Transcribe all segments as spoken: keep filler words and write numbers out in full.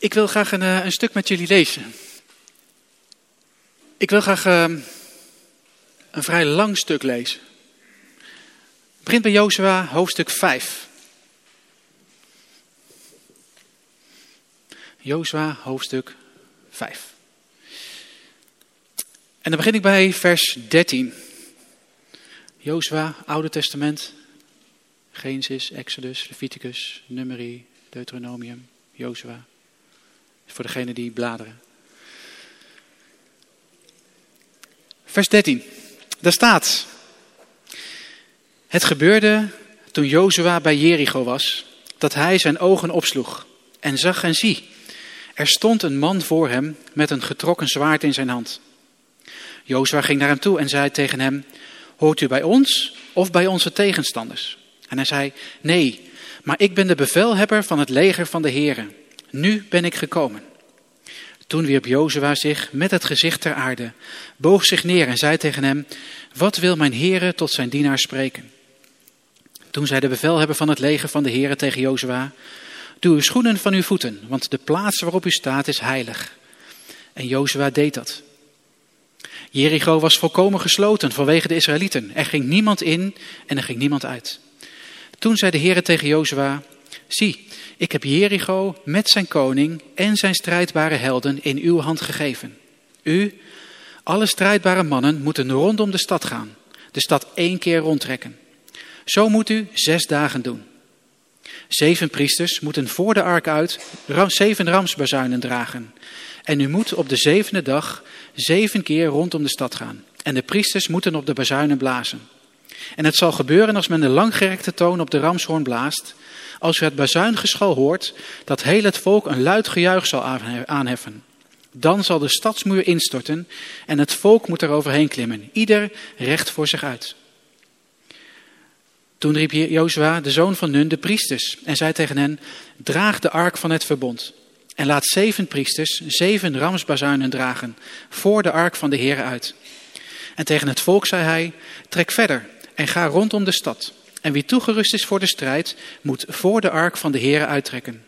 Ik wil graag een, een stuk met jullie lezen. Ik wil graag uh, een vrij lang stuk lezen. Het begint bij Jozua, hoofdstuk vijf. Jozua, hoofdstuk vijf. En dan begin ik bij vers dertien. Jozua, Oude Testament, Genesis, Exodus, Leviticus, Numeri, Deuteronomium, Jozua. Voor degenen die bladeren. Vers dertien. Daar staat: Het gebeurde toen Jozua bij Jericho was, dat hij zijn ogen opsloeg en zag en zie, er stond een man voor hem met een getrokken zwaard in zijn hand. Jozua ging naar hem toe en zei tegen hem: Hoort u bij ons of bij onze tegenstanders? En hij zei: Nee, maar ik ben de bevelhebber van het leger van de Here. Nu ben ik gekomen. Toen wierp Jozua zich met het gezicht ter aarde, boog zich neer en zei tegen hem: Wat wil mijn Heere tot zijn dienaar spreken? Toen zei de bevelhebber van het leger van de Here tegen Jozua: Doe uw schoenen van uw voeten, want de plaats waarop u staat is heilig. En Jozua deed dat. Jericho was volkomen gesloten vanwege de Israëlieten. Er ging niemand in en er ging niemand uit. Toen zei de Heere tegen Jozua: Zie, ik heb Jericho met zijn koning en zijn strijdbare helden in uw hand gegeven. U, alle strijdbare mannen, moeten rondom de stad gaan, de stad één keer rondtrekken. Zo moet u zes dagen doen. Zeven priesters moeten voor de ark uit zeven ramsbazuinen dragen. En u moet op de zevende dag zeven keer rondom de stad gaan. En de priesters moeten op de bazuinen blazen. En het zal gebeuren als men de langgerekte toon op de ramshoorn blaast, als u het bazuingeschal hoort, dat heel het volk een luid gejuich zal aanheffen. Dan zal de stadsmuur instorten en het volk moet er overheen klimmen, ieder recht voor zich uit. Toen riep Jozua, de zoon van Nun, de priesters en zei tegen hen: Draag de ark van het verbond en laat zeven priesters zeven ramsbazuinen dragen voor de ark van de Heere uit. En tegen het volk zei hij: Trek verder en ga rondom de stad. En wie toegerust is voor de strijd, moet voor de ark van de Heere uittrekken.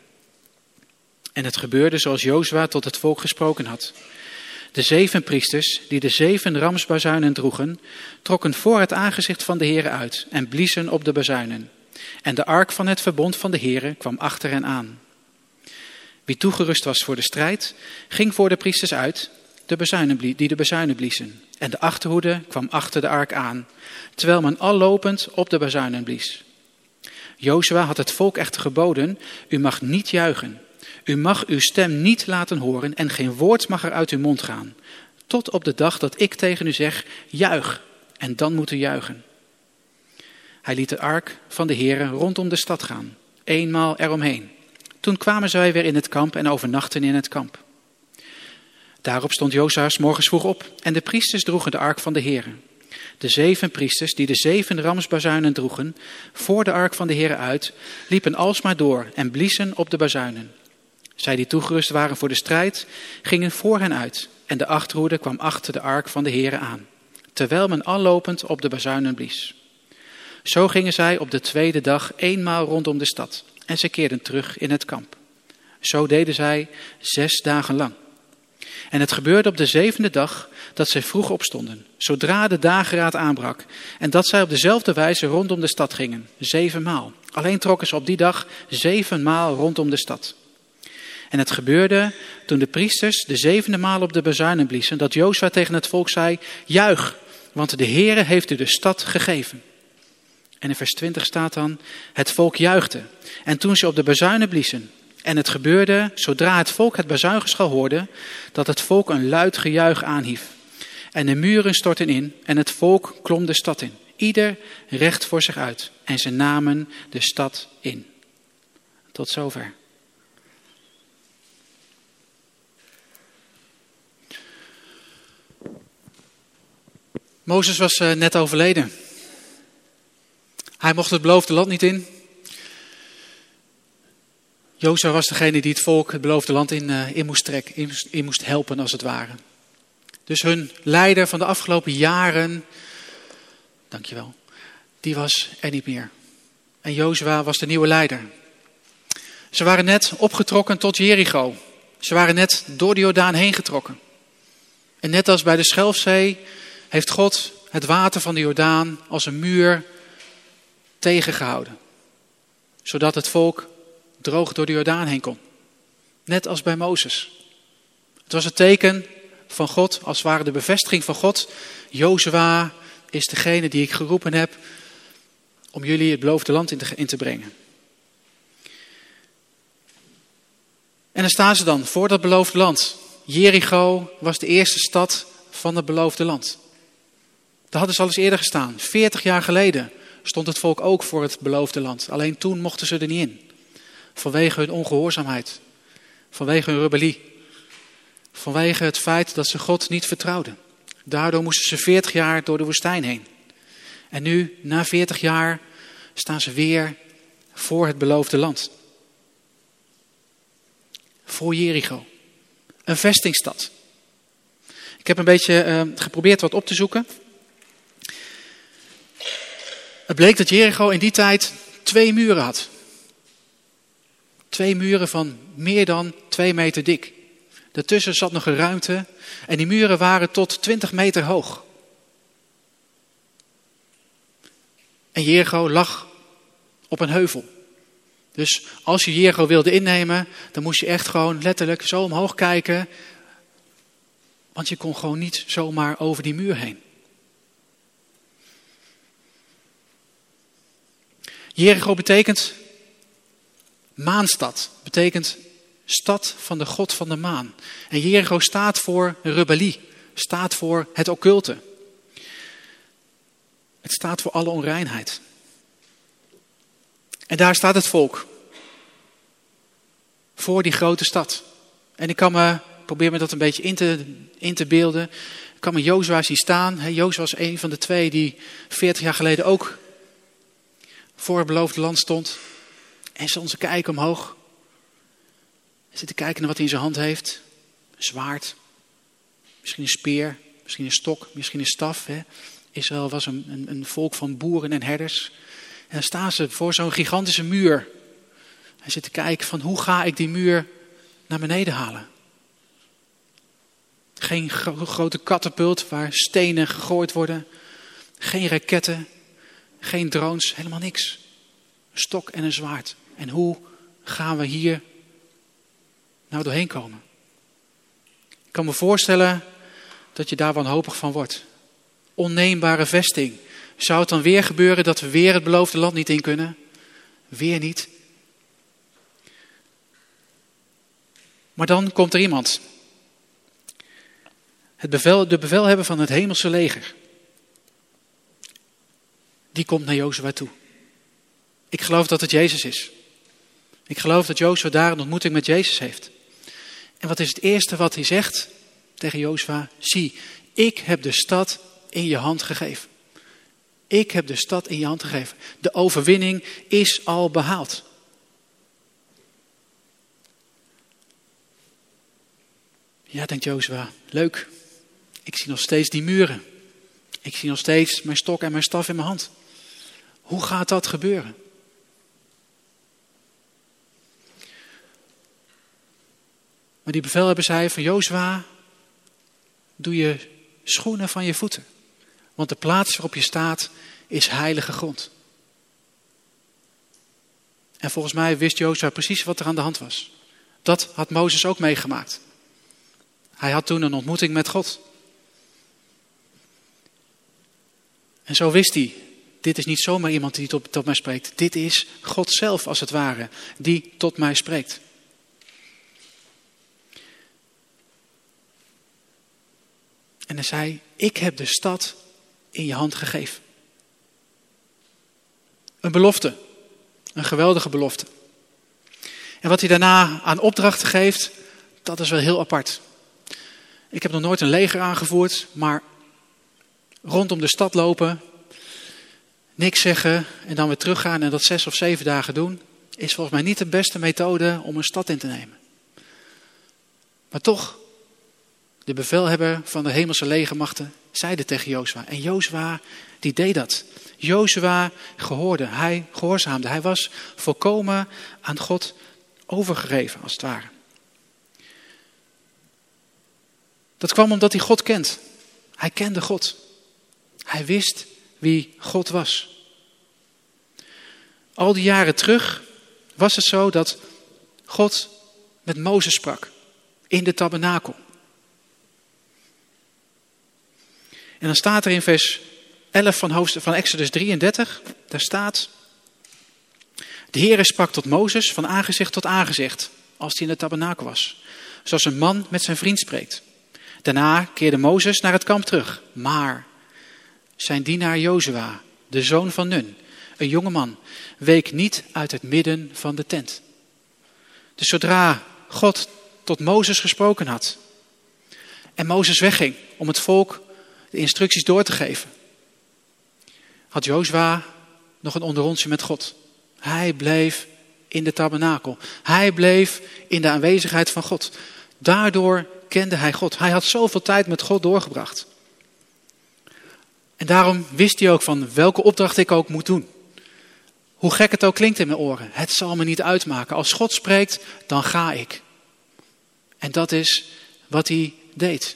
En het gebeurde zoals Jozua tot het volk gesproken had. De zeven priesters, die de zeven ramsbazuinen droegen, trokken voor het aangezicht van de Heere uit en bliezen op de bazuinen. En de ark van het verbond van de Heere kwam achter hen aan. Wie toegerust was voor de strijd, ging voor de priesters uit, de bazuinen, die de bazuinen bliezen. En de achterhoede kwam achter de ark aan, terwijl men al lopend op de bazuinen blies. Jozua had het volk echter geboden: U mag niet juichen. U mag uw stem niet laten horen en geen woord mag er uit uw mond gaan. Tot op de dag dat ik tegen u zeg: Juich, en dan moet u juichen. Hij liet de ark van de Heere rondom de stad gaan, eenmaal eromheen. Toen kwamen zij weer in het kamp en overnachtten in het kamp. Daarop stond Jozua 's morgens vroeg op en de priesters droegen de ark van de Heere. De zeven priesters die de zeven ramsbazuinen droegen voor de ark van de Heere uit, liepen alsmaar door en bliezen op de bazuinen. Zij die toegerust waren voor de strijd, gingen voor hen uit en de achterhoede kwam achter de ark van de Heere aan, terwijl men al lopend op de bazuinen blies. Zo gingen zij op de tweede dag eenmaal rondom de stad en ze keerden terug in het kamp. Zo deden zij zes dagen lang. En het gebeurde op de zevende dag dat zij vroeg opstonden, zodra de dageraad aanbrak, en dat zij op dezelfde wijze rondom de stad gingen, zevenmaal. Alleen trokken ze op die dag zevenmaal rondom de stad. En het gebeurde toen de priesters de zevende maal op de bazuinen bliezen, dat Jozua tegen het volk zei: Juich, want de Heere heeft u de stad gegeven. En in vers twintig staat dan: Het volk juichte. En toen ze op de bazuinen bliezen. En het gebeurde, zodra het volk het bazuingeschal hoorde, dat het volk een luid gejuich aanhief. En de muren stortten in en het volk klom de stad in. Ieder recht voor zich uit. En ze namen de stad in. Tot zover. Mozes was uh, net overleden. Hij mocht het beloofde land niet in. Jozua was degene die het volk het beloofde land in, uh, in moest trekken, in, in moest helpen als het ware. Dus hun leider van de afgelopen jaren, dankjewel, die was er niet meer. En Jozua was de nieuwe leider. Ze waren net opgetrokken tot Jericho. Ze waren net door de Jordaan heen getrokken. En net als bij de Schelfzee heeft God het water van de Jordaan als een muur tegengehouden. Zodat het volk droog door de Jordaan heen kon. Net als bij Mozes. Het was het teken van God, als het ware de bevestiging van God. Jozua is degene die ik geroepen heb om jullie het beloofde land in te, in te brengen. En dan staan ze dan voor dat beloofde land. Jericho was de eerste stad van het beloofde land. Daar hadden ze al eens eerder gestaan. veertig jaar geleden stond het volk ook voor het beloofde land. Alleen toen mochten ze er niet in. Vanwege hun ongehoorzaamheid. Vanwege hun rebellie. Vanwege het feit dat ze God niet vertrouwden. Daardoor moesten ze veertig jaar door de woestijn heen. En nu, na veertig jaar, staan ze weer voor het beloofde land. Voor Jericho. Een vestingstad. Ik heb een beetje uh, geprobeerd wat op te zoeken. Het bleek dat Jericho in die tijd twee muren had. Twee muren van meer dan twee meter dik. Daartussen zat nog een ruimte en die muren waren tot twintig meter hoog. En Jericho lag op een heuvel. Dus als je Jericho wilde innemen, dan moest je echt gewoon letterlijk zo omhoog kijken. Want je kon gewoon niet zomaar over die muur heen. Jericho betekent maanstad. Betekent stad van de God van de maan. En Jericho staat voor rebellie. Staat voor het occulte. Het staat voor alle onreinheid. En daar staat het volk. Voor die grote stad. En ik kan me, probeer me dat een beetje in te, in te beelden. Ik kan me Jozua zien staan. Jozua was een van de twee die veertig jaar geleden ook voor het beloofde land stond. En stond ze kijken omhoog. En zitten kijken naar wat hij in zijn hand heeft. Een zwaard. Misschien een speer. Misschien een stok. Misschien een staf. Hè. Israël was een, een, een volk van boeren en herders. En dan staan ze voor zo'n gigantische muur. Hij zit te kijken van hoe ga ik die muur naar beneden halen. Geen gro- grote katapult waar stenen gegooid worden. Geen raketten. Geen drones. Helemaal niks. Een stok en een zwaard. En hoe gaan we hier nou doorheen komen? Ik kan me voorstellen dat je daar wanhopig van wordt. Onneembare vesting. Zou het dan weer gebeuren dat we weer het beloofde land niet in kunnen? Weer niet. Maar dan komt er iemand. Het bevel, de bevelhebber van het hemelse leger. Die komt naar Jozua toe. Ik geloof dat het Jezus is. Ik geloof dat Jozua daar een ontmoeting met Jezus heeft. En wat is het eerste wat hij zegt tegen Jozua? Zie, ik heb de stad in je hand gegeven. Ik heb de stad in je hand gegeven. De overwinning is al behaald. Ja, denkt Jozua, leuk. Ik zie nog steeds die muren. Ik zie nog steeds mijn stok en mijn staf in mijn hand. Hoe gaat dat gebeuren? Maar die bevelhebber zei van Jozua, doe je schoenen van je voeten. Want de plaats waarop je staat is heilige grond. En volgens mij wist Jozua precies wat er aan de hand was. Dat had Mozes ook meegemaakt. Hij had toen een ontmoeting met God. En zo wist hij, dit is niet zomaar iemand die tot, tot mij spreekt. Dit is God zelf als het ware, die tot mij spreekt. En hij zei, ik heb de stad in je hand gegeven. Een belofte. Een geweldige belofte. En wat hij daarna aan opdrachten geeft, dat is wel heel apart. Ik heb nog nooit een leger aangevoerd, maar rondom de stad lopen, niks zeggen en dan weer teruggaan en dat zes of zeven dagen doen, is volgens mij niet de beste methode om een stad in te nemen. Maar toch, de bevelhebber van de hemelse legermachten zeide tegen Jozua. En Jozua, die deed dat. Jozua gehoorde, hij gehoorzaamde. Hij was volkomen aan God overgegeven, als het ware. Dat kwam omdat hij God kent. Hij kende God. Hij wist wie God was. Al die jaren terug was het zo dat God met Mozes sprak in de tabernakel. En dan staat er in vers elf van, hoofdstuk, van Exodus drieëndertig, daar staat: de Heere sprak tot Mozes van aangezicht tot aangezicht, als hij in de tabernakel was, zoals een man met zijn vriend spreekt. Daarna keerde Mozes naar het kamp terug, maar zijn dienaar Jozua, de zoon van Nun, een jonge man, week niet uit het midden van de tent. Dus zodra God tot Mozes gesproken had en Mozes wegging om het volk de instructies door te geven, had Jozua nog een onderrondje met God. Hij bleef in de tabernakel. Hij bleef in de aanwezigheid van God. Daardoor kende hij God. Hij had zoveel tijd met God doorgebracht. En daarom wist hij ook van welke opdracht ik ook moet doen. Hoe gek het ook klinkt in mijn oren. Het zal me niet uitmaken. Als God spreekt, dan ga ik. En dat is wat hij deed.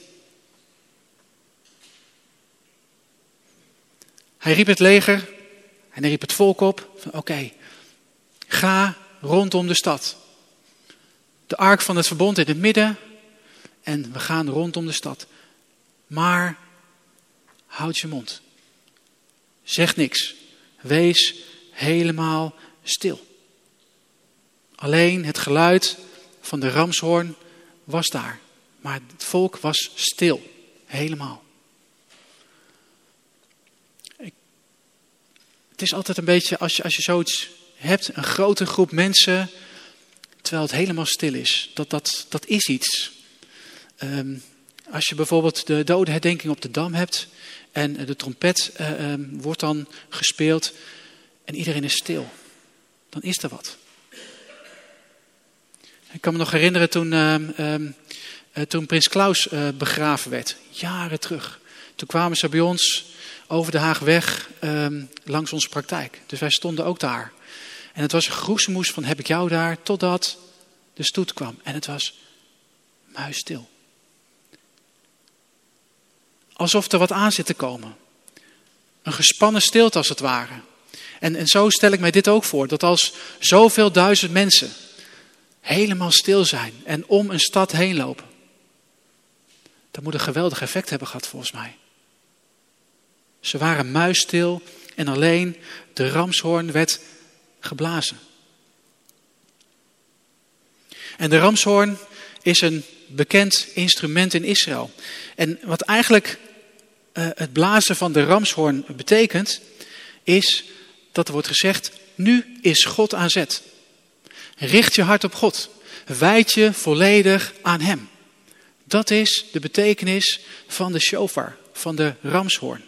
Hij riep het leger en hij riep het volk op. Oké, okay, ga rondom de stad. De ark van het verbond in het midden. En we gaan rondom de stad. Maar houd je mond. Zeg niks. Wees helemaal stil. Alleen het geluid van de ramshoorn was daar. Maar het volk was stil. Helemaal. Het is altijd een beetje, als je, als je zoiets hebt, een grote groep mensen, terwijl het helemaal stil is. Dat, dat, dat is iets. Um, als je bijvoorbeeld de dodenherdenking op de Dam hebt en de trompet uh, um, wordt dan gespeeld en iedereen is stil. Dan is er wat. Ik kan me nog herinneren toen, uh, um, uh, toen Prins Klaus uh, begraven werd, jaren terug. Toen kwamen ze bij ons over de Haagweg um, langs onze praktijk. Dus wij stonden ook daar. En het was een groezemoes van heb ik jou daar, totdat de stoet kwam. En het was muisstil. Alsof er wat aan zit te komen. Een gespannen stilte als het ware. En, en zo stel ik mij dit ook voor. Dat als zoveel duizend mensen helemaal stil zijn en om een stad heen lopen. Dat moet een geweldig effect hebben gehad volgens mij. Ze waren muisstil en alleen de ramshoorn werd geblazen. En de ramshoorn is een bekend instrument in Israël. En wat eigenlijk uh, het blazen van de ramshoorn betekent, is dat er wordt gezegd, nu is God aan zet. Richt je hart op God. Wijd je volledig aan hem. Dat is de betekenis van de shofar, van de ramshoorn.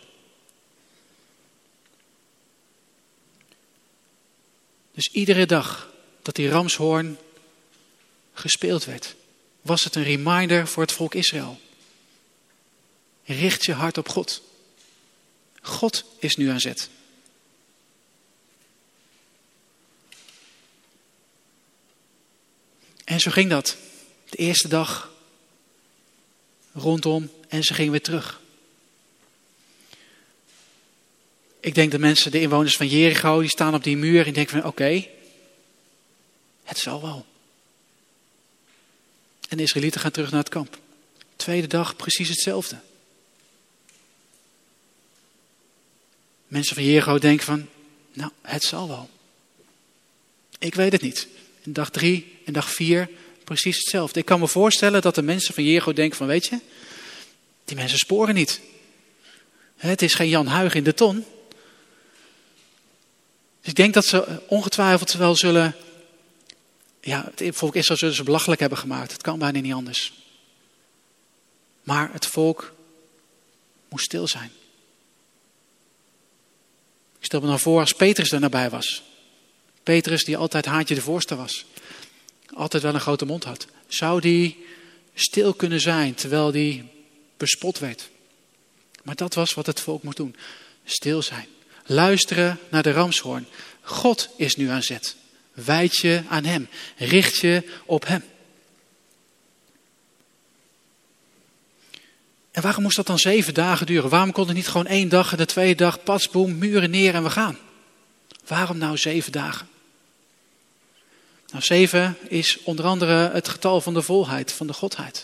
Dus iedere dag dat die ramshoorn gespeeld werd, was het een reminder voor het volk Israël. Richt je hart op God. God is nu aan zet. En zo ging dat. De eerste dag rondom en ze gingen weer terug. Ik denk dat mensen, de inwoners van Jericho, die staan op die muur en denken van oké, okay, het zal wel. En de Israëlieten gaan terug naar het kamp. Tweede dag precies hetzelfde. Mensen van Jericho denken van, nou, het zal wel. Ik weet het niet. En dag drie en dag vier precies hetzelfde. Ik kan me voorstellen dat de mensen van Jericho denken van, weet je, die mensen sporen niet. Het is geen Jan Huig in de ton. Dus ik denk dat ze ongetwijfeld wel zullen, ja, het volk Israël zullen ze belachelijk hebben gemaakt. Het kan bijna niet anders. Maar het volk moest stil zijn. Ik stel me dan voor als Petrus er nabij was. Petrus die altijd haantje de voorste was. Altijd wel een grote mond had. Zou die stil kunnen zijn terwijl die bespot werd? Maar dat was wat het volk moest doen. Stil zijn. Luisteren naar de ramshoorn. God is nu aan zet. Wijd je aan hem. Richt je op hem. En waarom moest dat dan zeven dagen duren? Waarom kon het niet gewoon één dag en de tweede dag, pas, boem, muren neer en we gaan? Waarom nou zeven dagen? Nou, zeven is onder andere het getal van de volheid, van de Godheid.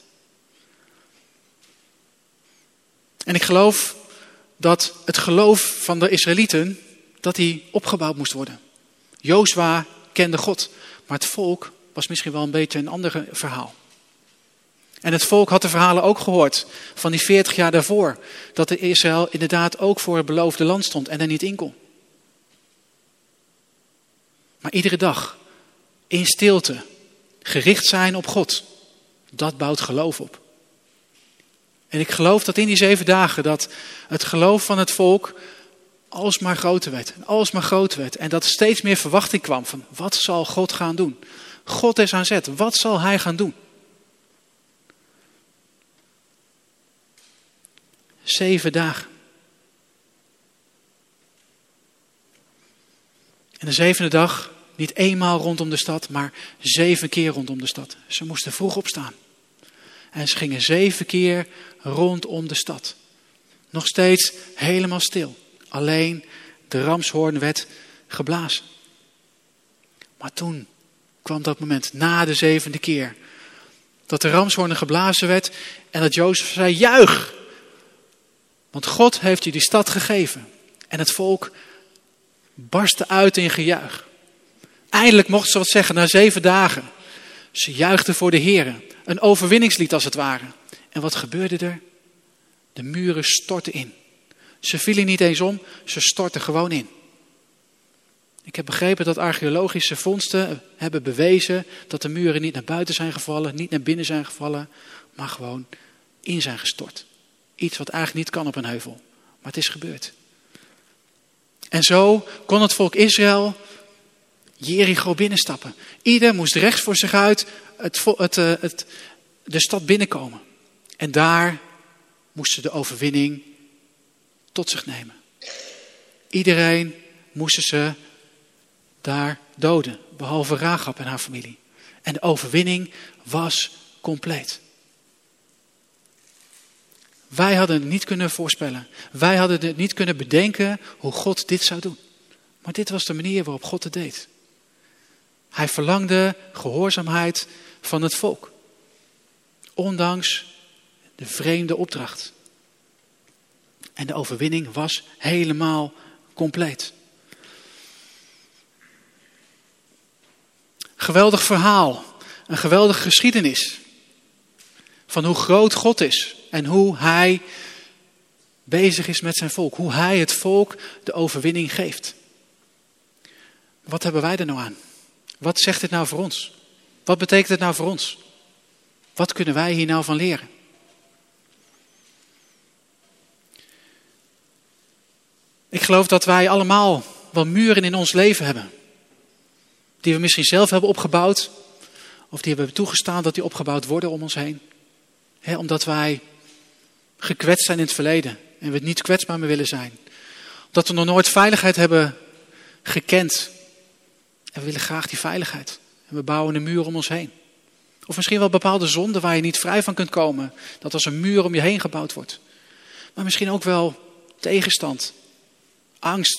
En ik geloof dat het geloof van de Israëlieten, dat die opgebouwd moest worden. Jozua kende God, maar het volk was misschien wel een beetje een ander verhaal. En het volk had de verhalen ook gehoord van die veertig jaar daarvoor. Dat de Israël inderdaad ook voor het beloofde land stond en er niet in kon. Maar iedere dag in stilte gericht zijn op God. Dat bouwt geloof op. En ik geloof dat in die zeven dagen dat het geloof van het volk alsmaar groter werd. En alsmaar groter werd. En dat er steeds meer verwachting kwam van wat zal God gaan doen? God is aan zet. Wat zal hij gaan doen? Zeven dagen. En de zevende dag, niet eenmaal rondom de stad, maar zeven keer rondom de stad. Ze moesten vroeg opstaan. En ze gingen zeven keer rondom de stad. Nog steeds helemaal stil. Alleen de ramshoorn werd geblazen. Maar toen kwam dat moment, na de zevende keer, dat de ramshoorn geblazen werd en dat Jozef zei, juich! Want God heeft je die stad gegeven. En het volk barstte uit in gejuich. Eindelijk mochten ze wat zeggen na zeven dagen. Ze juichten voor de Heere. Een overwinningslied als het ware. En wat gebeurde er? De muren stortten in. Ze vielen niet eens om, ze stortten gewoon in. Ik heb begrepen dat archeologische vondsten hebben bewezen dat de muren niet naar buiten zijn gevallen, niet naar binnen zijn gevallen, maar gewoon in zijn gestort. Iets wat eigenlijk niet kan op een heuvel, maar het is gebeurd. En zo kon het volk Israël Jericho binnenstappen. Ieder moest rechts voor zich uit het, het, het, het, de stad binnenkomen. En daar moesten de overwinning tot zich nemen. Iedereen moesten ze daar doden, behalve Rahab en haar familie. En de overwinning was compleet. Wij hadden het niet kunnen voorspellen. Wij hadden het niet kunnen bedenken hoe God dit zou doen. Maar dit was de manier waarop God het deed. Hij verlangde gehoorzaamheid van het volk. Ondanks de vreemde opdracht. En de overwinning was helemaal compleet. Geweldig verhaal. Een geweldige geschiedenis. Van hoe groot God is. En hoe hij bezig is met zijn volk. Hoe hij het volk de overwinning geeft. Wat hebben wij er nou aan? Wat zegt dit nou voor ons? Wat betekent het nou voor ons? Wat kunnen wij hier nou van leren? Ik geloof dat wij allemaal wel muren in ons leven hebben. Die we misschien zelf hebben opgebouwd. Of die hebben toegestaan dat die opgebouwd worden om ons heen. He, omdat wij gekwetst zijn in het verleden. En we niet kwetsbaar meer willen zijn. Omdat we nog nooit veiligheid hebben gekend. En we willen graag die veiligheid. En we bouwen een muur om ons heen. Of misschien wel bepaalde zonden waar je niet vrij van kunt komen. Dat als een muur om je heen gebouwd wordt. Maar misschien ook wel tegenstand. Angst.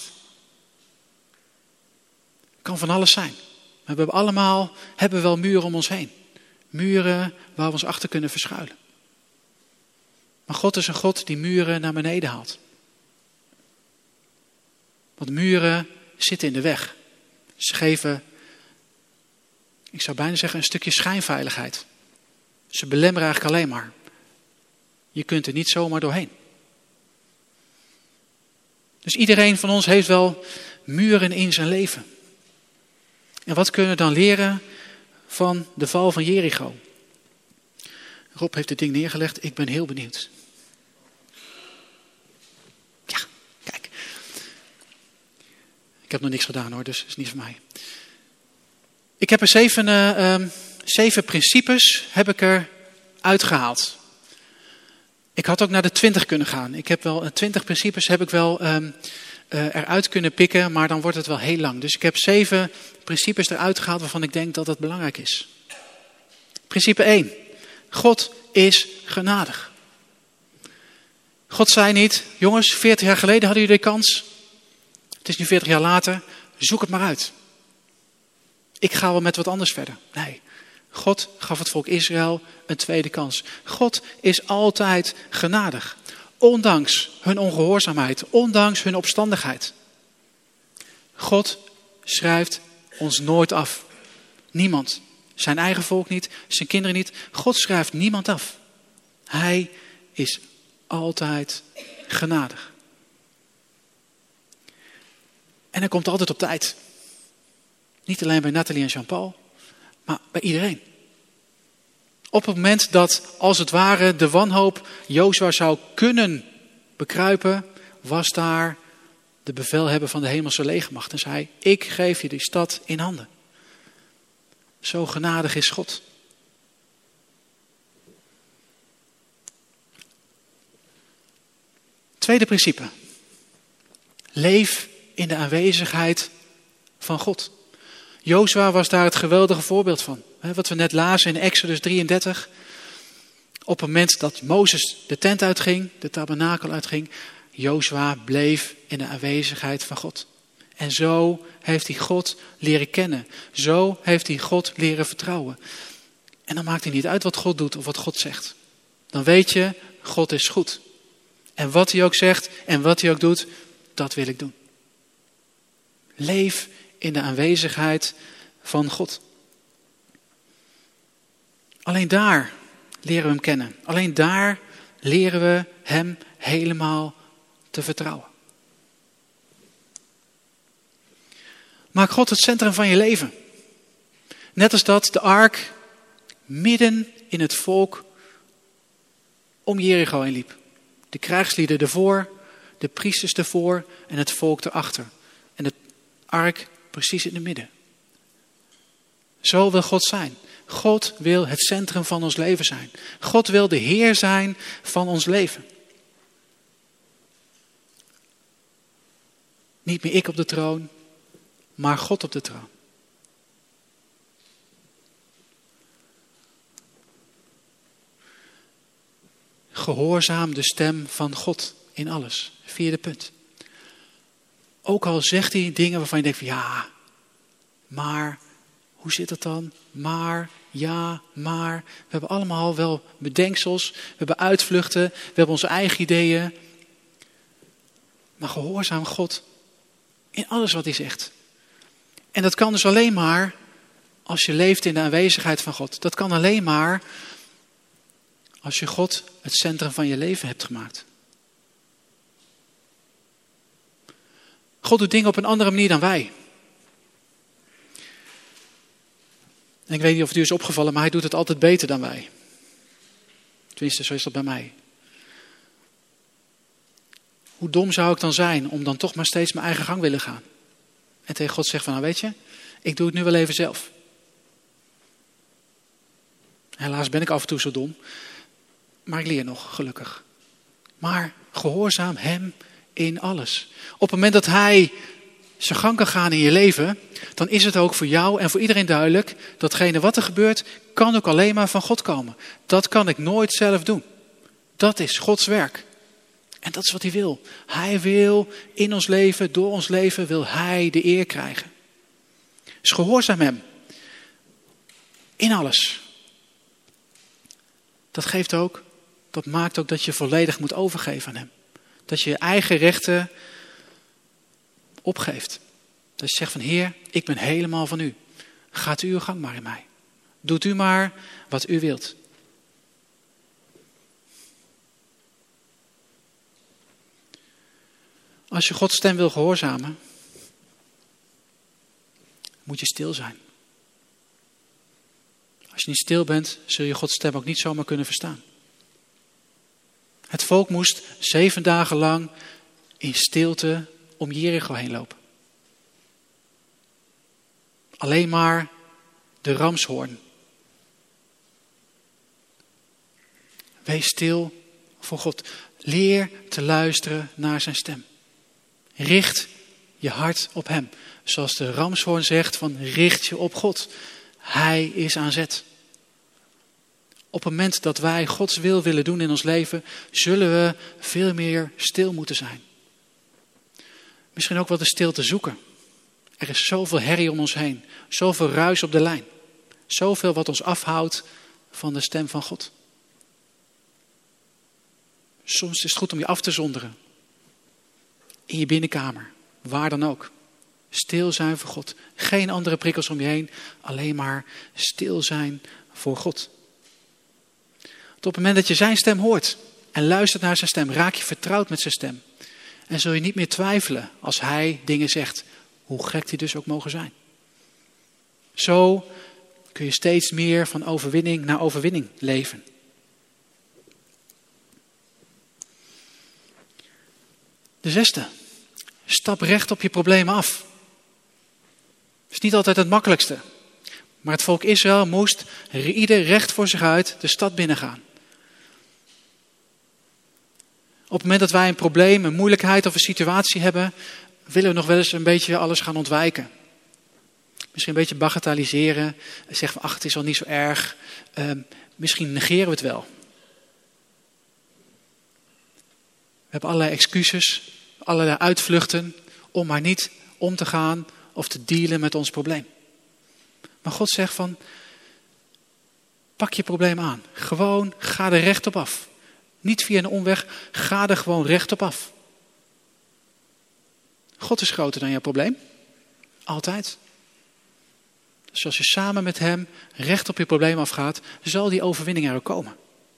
Kan van alles zijn. Maar we hebben allemaal hebben wel muren om ons heen. Muren waar we ons achter kunnen verschuilen. Maar God is een God die muren naar beneden haalt. Want muren zitten in de weg. Ze geven, ik zou bijna zeggen, een stukje schijnveiligheid. Ze belemmeren eigenlijk alleen maar. Je kunt er niet zomaar doorheen. Dus iedereen van ons heeft wel muren in zijn leven. En wat kunnen we dan leren van de val van Jericho? Rob heeft het ding neergelegd. Ik ben heel benieuwd. Ja, kijk. Ik heb nog niks gedaan hoor, dus het is niet voor mij. Ik heb er zeven, uh, um, zeven principes heb ik er uitgehaald. Ik had ook naar de twintig kunnen gaan. Ik heb wel twintig principes heb ik wel um, uh, eruit kunnen pikken, maar dan wordt het wel heel lang. Dus ik heb zeven principes eruit gehaald waarvan ik denk dat het belangrijk is. Principe één. God is genadig. God zei niet, jongens, veertig jaar geleden hadden jullie de kans. Het is nu veertig jaar later, zoek het maar uit. Ik ga wel met wat anders verder. Nee, God gaf het volk Israël een tweede kans. God is altijd genadig. Ondanks hun ongehoorzaamheid, ondanks hun opstandigheid. God schrijft ons nooit af. Niemand. Zijn eigen volk niet, zijn kinderen niet. God schrijft niemand af. Hij is altijd genadig. En hij komt altijd op tijd. Niet alleen bij Nathalie en Jean-Paul, maar bij iedereen. Op het moment dat, als het ware, de wanhoop Jozua zou kunnen bekruipen, was daar de bevelhebber van de hemelse legermacht en zei, ik geef je die stad in handen. Zo genadig is God. Tweede principe. Leef in de aanwezigheid van God. Jozua was daar het geweldige voorbeeld van. Wat we net lazen in Exodus drieëndertig. Op het moment dat Mozes de tent uitging, de tabernakel uitging, Jozua bleef in de aanwezigheid van God. En zo heeft hij God leren kennen. Zo heeft hij God leren vertrouwen. En dan maakt het niet uit wat God doet of wat God zegt. Dan weet je, God is goed. En wat hij ook zegt en wat hij ook doet, dat wil ik doen. Leef in de aanwezigheid van God. Alleen daar leren we hem kennen. Alleen daar leren we hem helemaal te vertrouwen. Maak God het centrum van je leven. Net als dat de ark midden in het volk om Jericho heen liep. De krijgslieden ervoor, de priesters ervoor en het volk erachter. En de ark precies in het midden. Zo wil God zijn. God wil het centrum van ons leven zijn. God wil de Heer zijn van ons leven. Niet meer ik op de troon, maar God op de troon. Gehoorzaam de stem van God in alles. Vierde punt. Ook al zegt hij dingen waarvan je denkt van ja, maar hoe zit het dan? Maar, ja, maar. We hebben allemaal wel bedenksels. We hebben uitvluchten. We hebben onze eigen ideeën. Maar gehoorzaam God in alles wat hij zegt. En dat kan dus alleen maar als je leeft in de aanwezigheid van God. Dat kan alleen maar als je God het centrum van je leven hebt gemaakt. God doet dingen op een andere manier dan wij. En ik weet niet of het u is opgevallen, maar hij doet het altijd beter dan wij. Tenminste, zo is dat bij mij. Hoe dom zou ik dan zijn om dan toch maar steeds mijn eigen gang willen gaan? En tegen God zeggen van, nou weet je, ik doe het nu wel even zelf. Helaas ben ik af en toe zo dom, maar ik leer nog, gelukkig. Maar gehoorzaam hem in alles. Op het moment dat hij zijn gang kan gaan in je leven, dan is het ook voor jou en voor iedereen duidelijk, datgene wat er gebeurt, kan ook alleen maar van God komen. Dat kan ik nooit zelf doen. Dat is Gods werk. En dat is wat hij wil. Hij wil in ons leven, door ons leven, wil hij de eer krijgen. Dus gehoorzaam hem. In alles. Dat geeft ook, dat maakt ook dat je volledig moet overgeven aan hem. Dat je je eigen rechten opgeeft. Dat je zegt van Heer, ik ben helemaal van u. Gaat u uw gang maar in mij. Doet u maar wat u wilt. Als je Gods stem wil gehoorzamen, moet je stil zijn. Als je niet stil bent, zul je Gods stem ook niet zomaar kunnen verstaan. Het volk moest zeven dagen lang in stilte om Jericho heen lopen. Alleen maar de ramshoorn. Wees stil voor God. Leer te luisteren naar zijn stem. Richt je hart op hem. Zoals de ramshoorn zegt van richt je op God. Hij is aan zet. Op het moment dat wij Gods wil willen doen in ons leven, zullen we veel meer stil moeten zijn. Misschien ook wel de stilte zoeken. Er is zoveel herrie om ons heen. Zoveel ruis op de lijn. Zoveel wat ons afhoudt van de stem van God. Soms is het goed om je af te zonderen. In je binnenkamer. Waar dan ook. Stil zijn voor God. Geen andere prikkels om je heen. Alleen maar stil zijn voor God. Tot op het moment dat je zijn stem hoort. En luistert naar zijn stem. Raak je vertrouwd met zijn stem. En zul je niet meer twijfelen als hij dingen zegt. Hoe gek die dus ook mogen zijn. Zo kun je steeds meer van overwinning naar overwinning leven. De zesde. Stap recht op je problemen af. Het is niet altijd het makkelijkste. Maar het volk Israël moest ieder recht voor zich uit de stad binnengaan. Op het moment dat wij een probleem, een moeilijkheid of een situatie hebben, willen we nog wel eens een beetje alles gaan ontwijken. Misschien een beetje bagatelliseren. Zeggen van, ach, het is al niet zo erg. Uh, misschien negeren we het wel. We hebben allerlei excuses, allerlei uitvluchten om maar niet om te gaan of te dealen met ons probleem. Maar God zegt van, pak je probleem aan. Gewoon, ga er recht op af. Niet via een omweg, ga er gewoon recht op af. God is groter dan jouw probleem. Altijd. Dus als je samen met hem recht op je probleem afgaat, zal die overwinning er ook komen.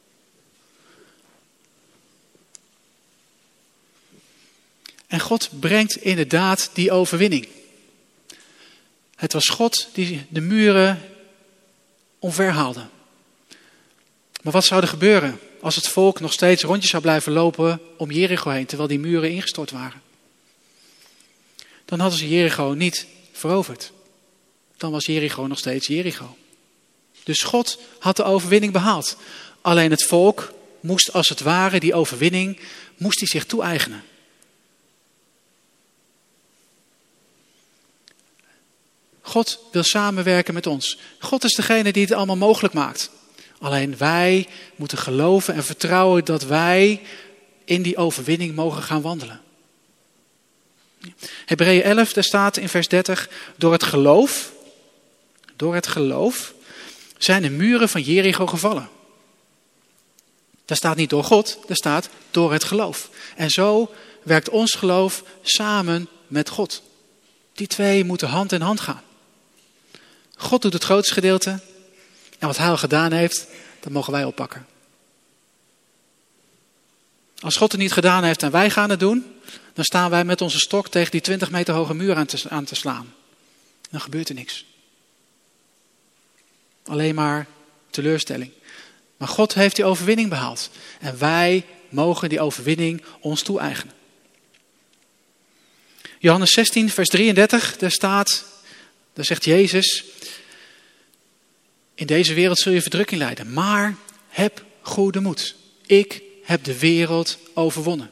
En God brengt inderdaad die overwinning. Het was God die de muren omverhaalde. Maar wat zou er gebeuren als het volk nog steeds rondjes zou blijven lopen om Jericho heen, terwijl die muren ingestort waren? Dan hadden ze Jericho niet veroverd. Dan was Jericho nog steeds Jericho. Dus God had de overwinning behaald. Alleen het volk moest als het ware die overwinning, moest hij zich toe-eigenen. God wil samenwerken met ons. God is degene die het allemaal mogelijk maakt. Alleen wij moeten geloven en vertrouwen dat wij in die overwinning mogen gaan wandelen. Hebreeën elf, daar staat in vers dertig, door het geloof, door het geloof zijn de muren van Jericho gevallen. Daar staat niet door God, daar staat door het geloof. En zo werkt ons geloof samen met God. Die twee moeten hand in hand gaan. God doet het grootste gedeelte. En wat hij al gedaan heeft, dat mogen wij oppakken. Als God het niet gedaan heeft en wij gaan het doen, dan staan wij met onze stok tegen die twintig meter hoge muur aan te, aan te slaan. Dan gebeurt er niks. Alleen maar teleurstelling. Maar God heeft die overwinning behaald. En wij mogen die overwinning ons toe-eigenen. Johannes zestien, vers drieëndertig, daar staat, daar zegt Jezus, in deze wereld zul je verdrukking lijden, maar heb goede moed. Ik heb de wereld overwonnen.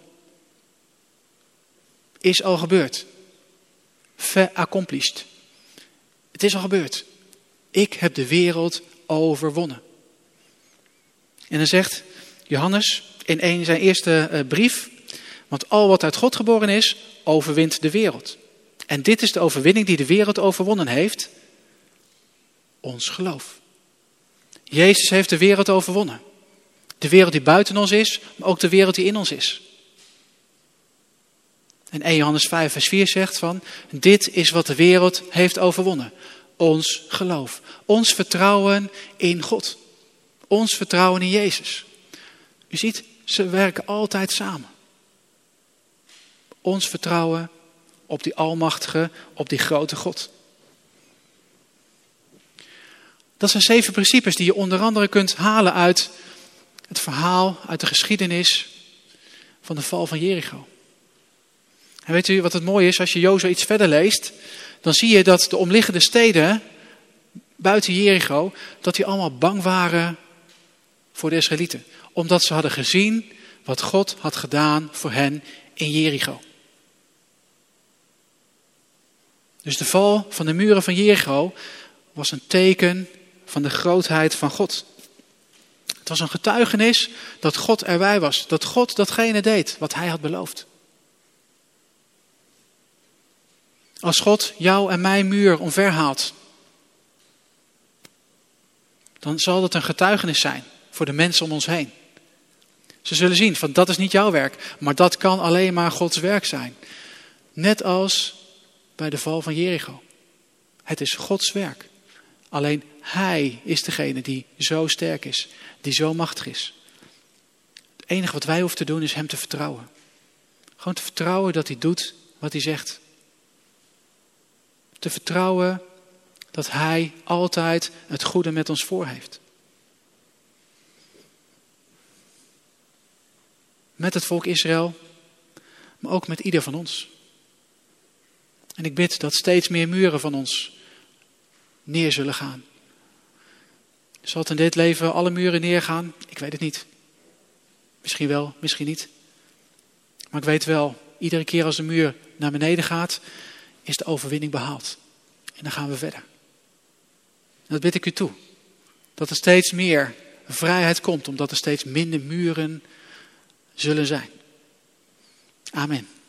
Is al gebeurd. Veraccomplished. Het is al gebeurd. Ik heb de wereld overwonnen. En dan zegt Johannes in een, zijn eerste uh, brief, want al wat uit God geboren is, overwint de wereld. En dit is de overwinning die de wereld overwonnen heeft. Ons geloof. Jezus heeft de wereld overwonnen. De wereld die buiten ons is, maar ook de wereld die in ons is. En eerste Johannes vijf vers vier zegt van, dit is wat de wereld heeft overwonnen. Ons geloof. Ons vertrouwen in God. Ons vertrouwen in Jezus. U ziet, ze werken altijd samen. Ons vertrouwen op die almachtige, op die grote God. Dat zijn zeven principes die je onder andere kunt halen uit het verhaal, uit de geschiedenis van de val van Jericho. En weet u wat het mooie is? Als je Jozua iets verder leest, dan zie je dat de omliggende steden buiten Jericho, dat die allemaal bang waren voor de Israëlieten. Omdat ze hadden gezien wat God had gedaan voor hen in Jericho. Dus de val van de muren van Jericho was een teken van de grootheid van God. Het was een getuigenis dat God erbij was. Dat God datgene deed wat hij had beloofd. Als God jou en mijn muur omverhaalt, dan zal dat een getuigenis zijn voor de mensen om ons heen. Ze zullen zien van dat is niet jouw werk, maar dat kan alleen maar Gods werk zijn. Net als bij de val van Jericho. Het is Gods werk. Alleen hij is degene die zo sterk is, die zo machtig is. Het enige wat wij hoeven te doen is hem te vertrouwen. Gewoon te vertrouwen dat hij doet wat hij zegt. Te vertrouwen dat hij altijd het goede met ons voor heeft. Met het volk Israël, maar ook met ieder van ons. En ik bid dat steeds meer muren van ons neer zullen gaan. Zal het in dit leven alle muren neergaan? Ik weet het niet. Misschien wel, misschien niet. Maar ik weet wel, iedere keer als de muur naar beneden gaat, is de overwinning behaald. En dan gaan we verder. En dat bid ik u toe. Dat er steeds meer vrijheid komt, omdat er steeds minder muren zullen zijn. Amen.